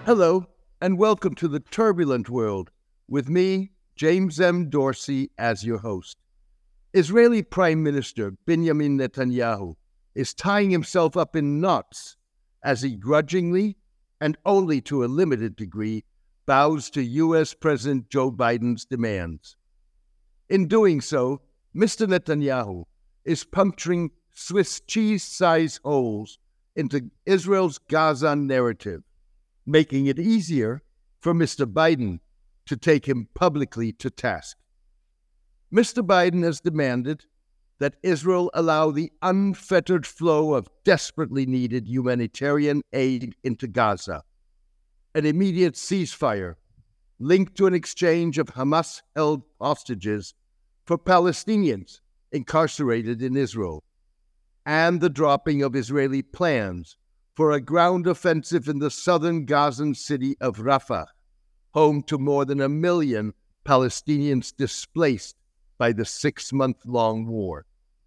Hello, and welcome to the Turbulent World, with me, James M. Dorsey, as your host. Israeli Prime Minister Benjamin Netanyahu is tying himself up in knots as he grudgingly, and only to a limited degree, bows to U.S. President Joe Biden's demands. In doing so, Mr. Netanyahu is puncturing Swiss cheese-sized holes into Israel's Gaza narrative, making it easier for Mr. Biden to take him publicly to task. Mr. Biden has demanded that Israel allow the unfettered flow of desperately needed humanitarian aid into Gaza, an immediate ceasefire linked to an exchange of Hamas-held hostages for Palestinians incarcerated in Israel, and the dropping of Israeli plans for a ground offensive in the southern Gazan city of Rafah, home to more than 1 million Palestinians displaced by the 6-month-long war.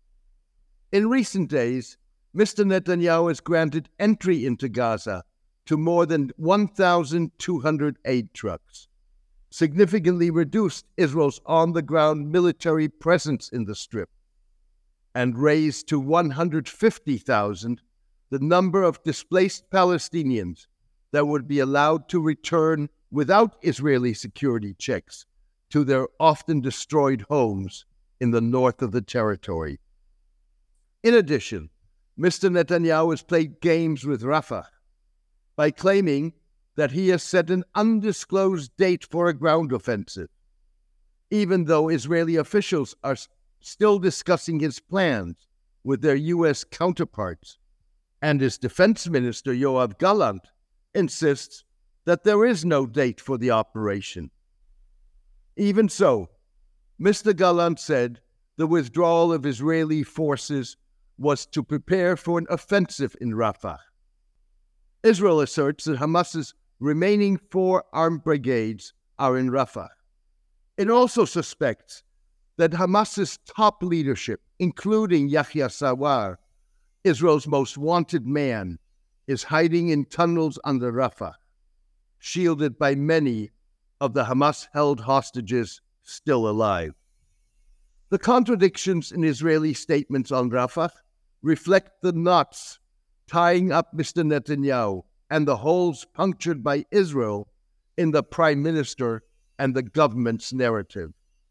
In recent days, Mr. Netanyahu has granted entry into Gaza to more than 1,200 aid trucks, significantly reduced Israel's on-the-ground military presence in the Strip, and raised to 150,000 the number of displaced Palestinians that would be allowed to return without Israeli security checks to their often destroyed homes in the north of the territory. In addition, Mr. Netanyahu has played games with Rafah by claiming that he has set an undisclosed date for a ground offensive, even though Israeli officials are still discussing his plans with their U.S. counterparts, and his defense minister, Yoav Gallant, insists that there is no date for the operation. Even so, Mr. Gallant said the withdrawal of Israeli forces was to prepare for an offensive in Rafah. Israel asserts that Hamas's remaining 4 armed brigades are in Rafah. It also suspects that Hamas's top leadership, including Yahya Sinwar, Israel's most wanted man, is hiding in tunnels under Rafah, shielded by many of the Hamas-held hostages still alive. The contradictions in Israeli statements on Rafah reflect the knots tying up Mr. Netanyahu and the holes punctured by Israel in the Prime Minister and the government's narrative.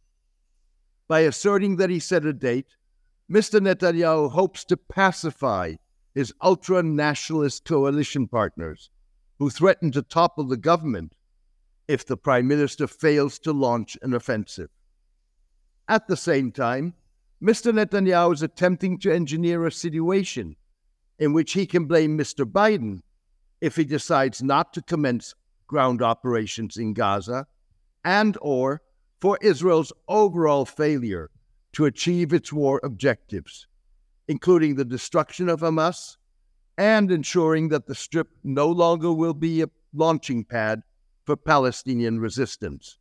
By asserting that he set a date, Mr. Netanyahu hopes to pacify his ultra-nationalist coalition partners who threaten to topple the government if the Prime Minister fails to launch an offensive. At the same time, Mr. Netanyahu is attempting to engineer a situation in which he can blame Mr. Biden if he decides not to commence ground operations in Gaza and/or for Israel's overall failure to achieve its war objectives, including the destruction of Hamas and ensuring that the Strip no longer will be a launching pad for Palestinian resistance.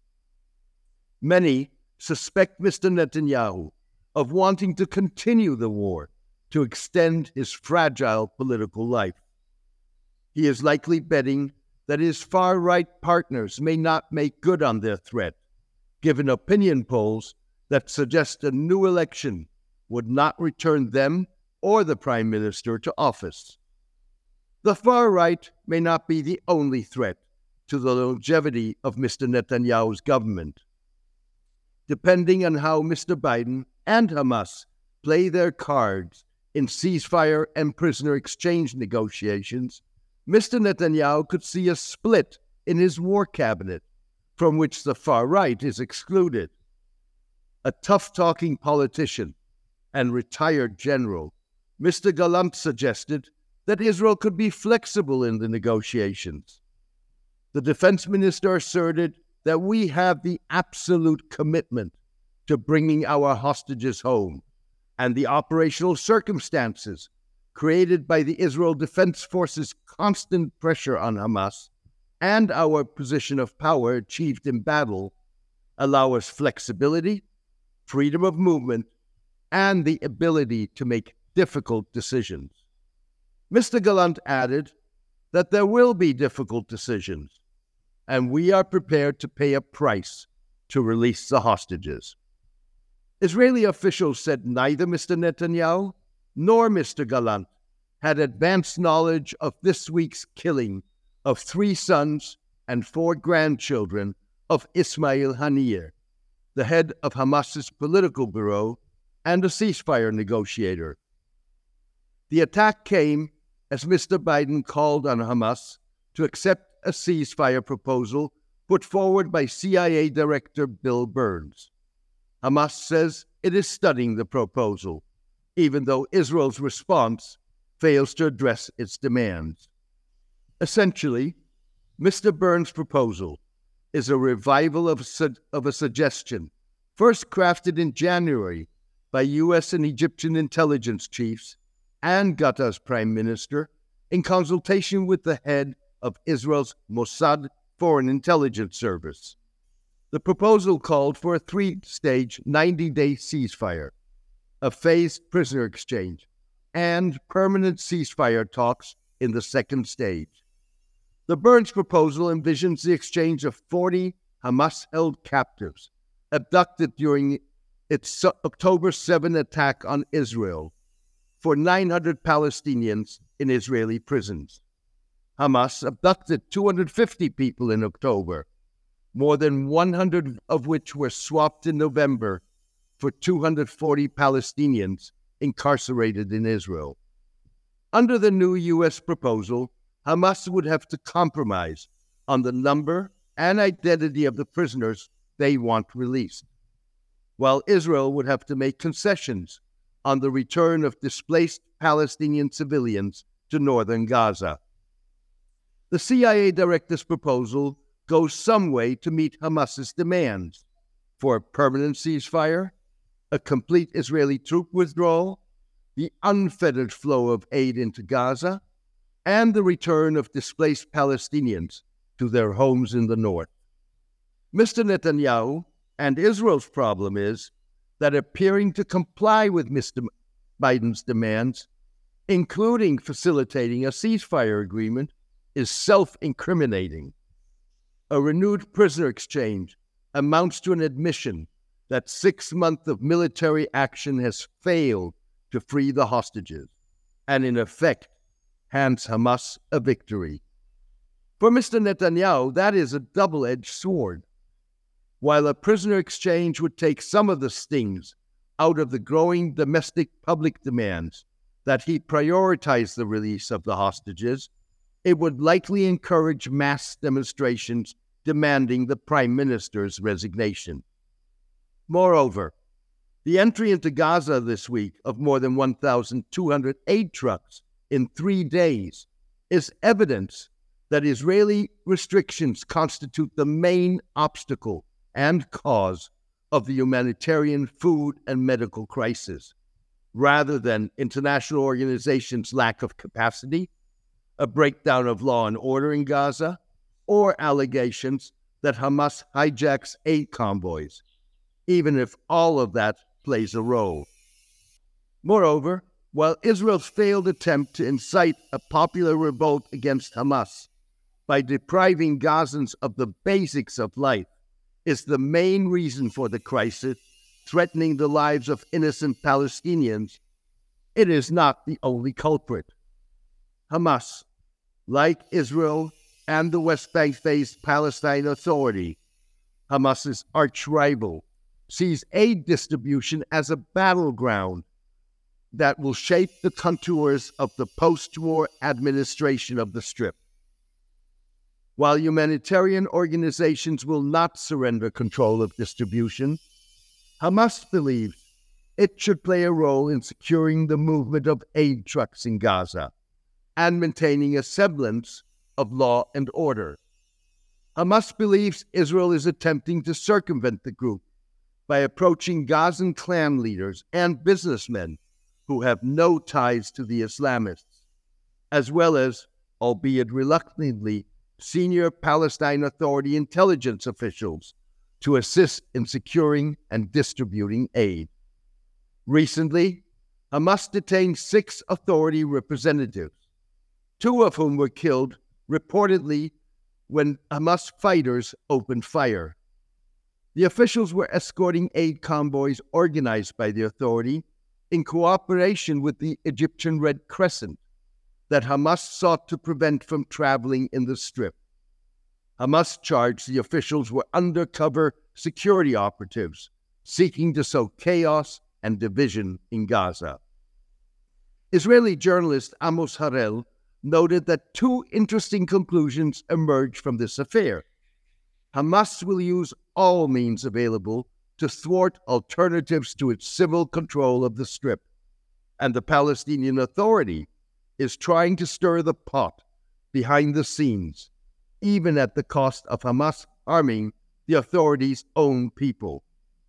Many suspect Mr. Netanyahu of wanting to continue the war to extend his fragile political life. He is likely betting that his far-right partners may not make good on their threat, given opinion polls that suggest a new election would not return them or the Prime Minister to office. The far right may not be the only threat to the longevity of Mr. Netanyahu's government. Depending on how Mr. Biden and Hamas play their cards in ceasefire and prisoner exchange negotiations, Mr. Netanyahu could see a split in his war cabinet, from which the far right is excluded. A tough-talking politician and retired general, Mr. Gallant suggested that Israel could be flexible in the negotiations. The defense minister asserted that we have the absolute commitment to bringing our hostages home, and the operational circumstances created by the Israel Defense Forces' constant pressure on Hamas and our position of power achieved in battle allow us flexibility, freedom of movement, and the ability to make difficult decisions. Mr. Gallant added that there will be difficult decisions, and we are prepared to pay a price to release the hostages. Israeli officials said neither Mr. Netanyahu nor Mr. Gallant had advanced knowledge of this week's killing of 3 sons and 4 grandchildren of Ismail Haniyeh, the head of Hamas's political bureau and a ceasefire negotiator. The attack came as Mr. Biden called on Hamas to accept a ceasefire proposal put forward by CIA Director Bill Burns. Hamas says it is studying the proposal, even though Israel's response fails to address its demands. Essentially, Mr. Burns' proposal is a revival of a suggestion first crafted in January by U.S. and Egyptian intelligence chiefs and Qatar's prime minister in consultation with the head of Israel's Mossad Foreign Intelligence Service. The proposal called for a 3-stage 90-day ceasefire, a phased prisoner exchange, and permanent ceasefire talks in the second stage. The Burns proposal envisions the exchange of 40 Hamas-held captives abducted during its October 7 attack on Israel for 900 Palestinians in Israeli prisons. Hamas abducted 250 people in October, more than 100 of which were swapped in November for 240 Palestinians incarcerated in Israel. Under the new U.S. proposal, Hamas would have to compromise on the number and identity of the prisoners they want released, while Israel would have to make concessions on the return of displaced Palestinian civilians to northern Gaza. The CIA director's proposal goes some way to meet Hamas's demands for a permanent ceasefire, a complete Israeli troop withdrawal, the unfettered flow of aid into Gaza, and the return of displaced Palestinians to their homes in the north. Mr. Netanyahu and Israel's problem is that appearing to comply with Mr. Biden's demands, including facilitating a ceasefire agreement, is self-incriminating. A renewed prisoner exchange amounts to an admission that 6 months of military action has failed to free the hostages, and in effect, hands Hamas a victory. For Mr. Netanyahu, that is a double-edged sword. While a prisoner exchange would take some of the stings out of the growing domestic public demands that he prioritize the release of the hostages, it would likely encourage mass demonstrations demanding the Prime Minister's resignation. Moreover, the entry into Gaza this week of more than 1,200 aid trucks in 3 days is evidence that Israeli restrictions constitute the main obstacle and cause of the humanitarian food and medical crisis, rather than international organizations' lack of capacity, a breakdown of law and order in Gaza, or allegations that Hamas hijacks aid convoys, even if all of that plays a role. Moreover, while Israel's failed attempt to incite a popular revolt against Hamas by depriving Gazans of the basics of life is the main reason for the crisis, threatening the lives of innocent Palestinians, it is not the only culprit. Hamas, like Israel and the West Bank-based Palestine Authority, Hamas's arch-rival, sees aid distribution as a battleground that will shape the contours of the post-war administration of the Strip. While humanitarian organizations will not surrender control of distribution, Hamas believes it should play a role in securing the movement of aid trucks in Gaza and maintaining a semblance of law and order. Hamas believes Israel is attempting to circumvent the group by approaching Gazan clan leaders and businessmen who have no ties to the Islamists, as well as, albeit reluctantly, senior Palestine Authority intelligence officials to assist in securing and distributing aid. Recently, Hamas detained 6 authority representatives, 2 of whom were killed, reportedly, when Hamas fighters opened fire. The officials were escorting aid convoys organized by the authority in cooperation with the Egyptian Red Crescent that Hamas sought to prevent from traveling in the Strip. Hamas charged the officials were undercover security operatives seeking to sow chaos and division in Gaza. Israeli journalist Amos Harel noted that two interesting conclusions emerged from this affair. Hamas will use all means available to thwart alternatives to its civil control of the Strip, and the Palestinian Authority is trying to stir the pot behind the scenes, even at the cost of Hamas harming the authority's own people.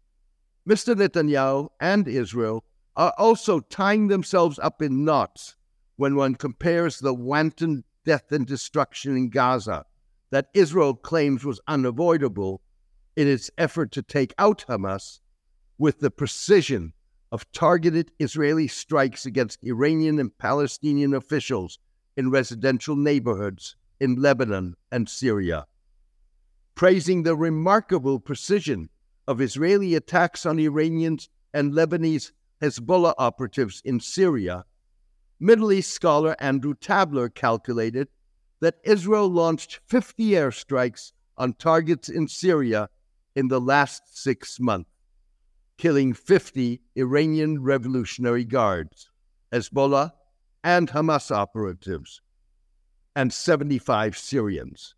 Mr. Netanyahu and Israel are also tying themselves up in knots when one compares the wanton death and destruction in Gaza that Israel claims was unavoidable in its effort to take out Hamas with the precision of targeted Israeli strikes against Iranian and Palestinian officials in residential neighborhoods in Lebanon and Syria. Praising the remarkable precision of Israeli attacks on Iranians and Lebanese Hezbollah operatives in Syria, Middle East scholar Andrew Tabler calculated that Israel launched 50 airstrikes on targets in Syria in the last 6 months, killing 50 Iranian Revolutionary Guards, Hezbollah, and Hamas operatives, and 75 Syrians.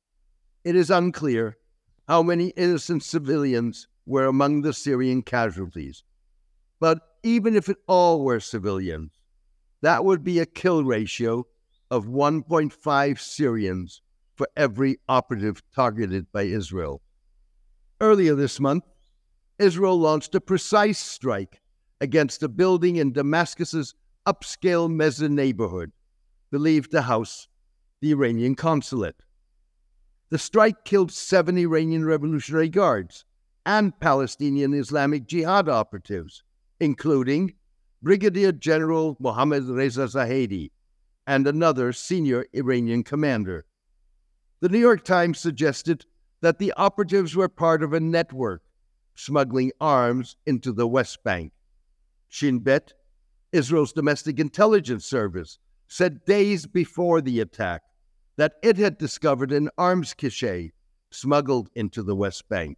It is unclear how many innocent civilians were among the Syrian casualties, but even if it all were civilians, that would be a kill ratio of 1.5 Syrians for every operative targeted by Israel. Earlier this month, Israel launched a precise strike against a building in Damascus's upscale Mezze neighborhood, believed to house the Iranian consulate. The strike killed 7 Iranian Revolutionary Guards and Palestinian Islamic Jihad operatives, including Brigadier General Mohammad Reza Zahedi and another senior Iranian commander. The New York Times suggested that the operatives were part of a network smuggling arms into the West Bank. Shin Bet, Israel's domestic intelligence service, said days before the attack that it had discovered an arms cache smuggled into the West Bank.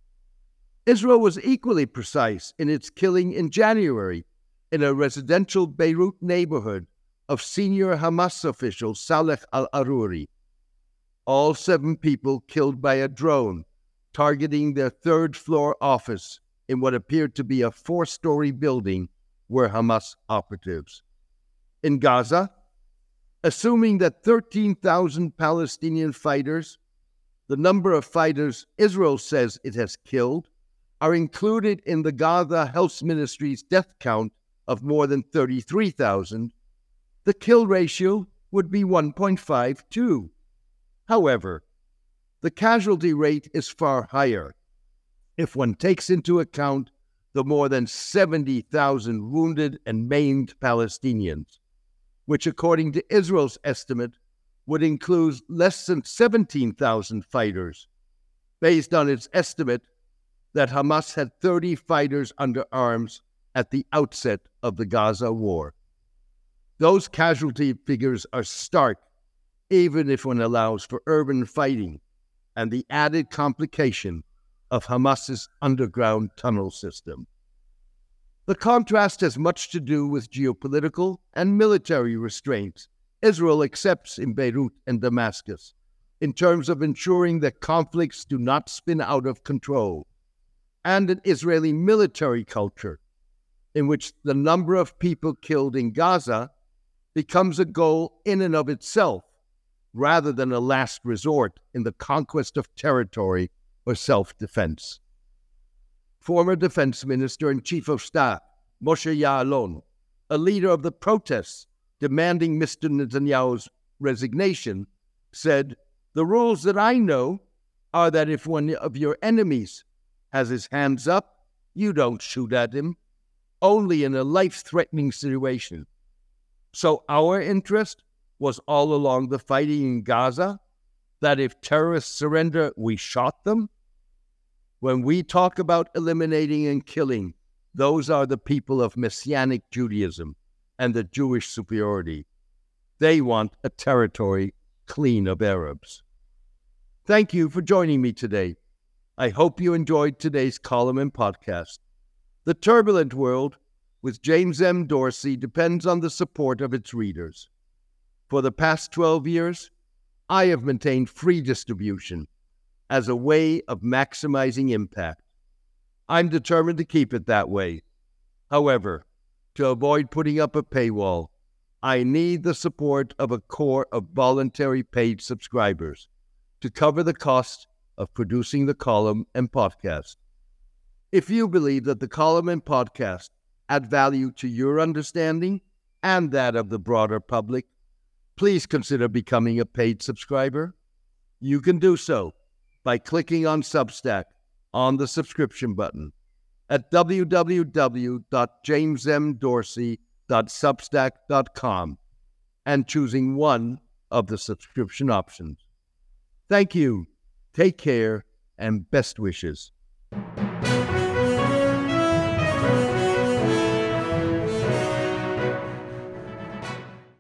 Israel was equally precise in its killing in January in a residential Beirut neighborhood of senior Hamas official Saleh al-Aruri. All 7 people killed by a drone targeting their 3rd-floor office in what appeared to be a 4-story building were Hamas operatives. In Gaza, assuming that 13,000 Palestinian fighters, the number of fighters Israel says it has killed, are included in the Gaza Health Ministry's death count of more than 33,000, the kill ratio would be 1.52. However, the casualty rate is far higher if one takes into account the more than 70,000 wounded and maimed Palestinians, which according to Israel's estimate would include less than 17,000 fighters, based on its estimate that Hamas had 30 fighters under arms at the outset of the Gaza war. Those casualty figures are stark, even if one allows for urban fighting and the added complication of Hamas's underground tunnel system. The contrast has much to do with geopolitical and military restraints Israel accepts in Beirut and Damascus in terms of ensuring that conflicts do not spin out of control, and an Israeli military culture in which the number of people killed in Gaza becomes a goal in and of itself, rather than a last resort in the conquest of territory or self-defense. Former Defense Minister and Chief of Staff Moshe Ya'alon, a leader of the protests demanding Mr. Netanyahu's resignation, said, "The rules that I know are that if one of your enemies has his hands up, you don't shoot at him, only in a life-threatening situation. So our interest was all along the fighting in Gaza, that if terrorists surrender, we shot them? When we talk about eliminating and killing, those are the people of Messianic Judaism and the Jewish superiority. They want a territory clean of Arabs. Thank you for joining me today. I hope you enjoyed today's column and podcast. The Turbulent World with James M. Dorsey depends on the support of its readers. For the past 12 years, I have maintained free distribution as a way of maximizing impact. I'm determined to keep it that way. However, to avoid putting up a paywall, I need the support of a core of voluntary paid subscribers to cover the cost of producing the column and podcast. If you believe that the column and podcast add value to your understanding and that of the broader public, please consider becoming a paid subscriber. You can do so by clicking on Substack on the subscription button at www.jamesmdorsey.substack.com and choosing one of the subscription options. Thank you, take care, and best wishes.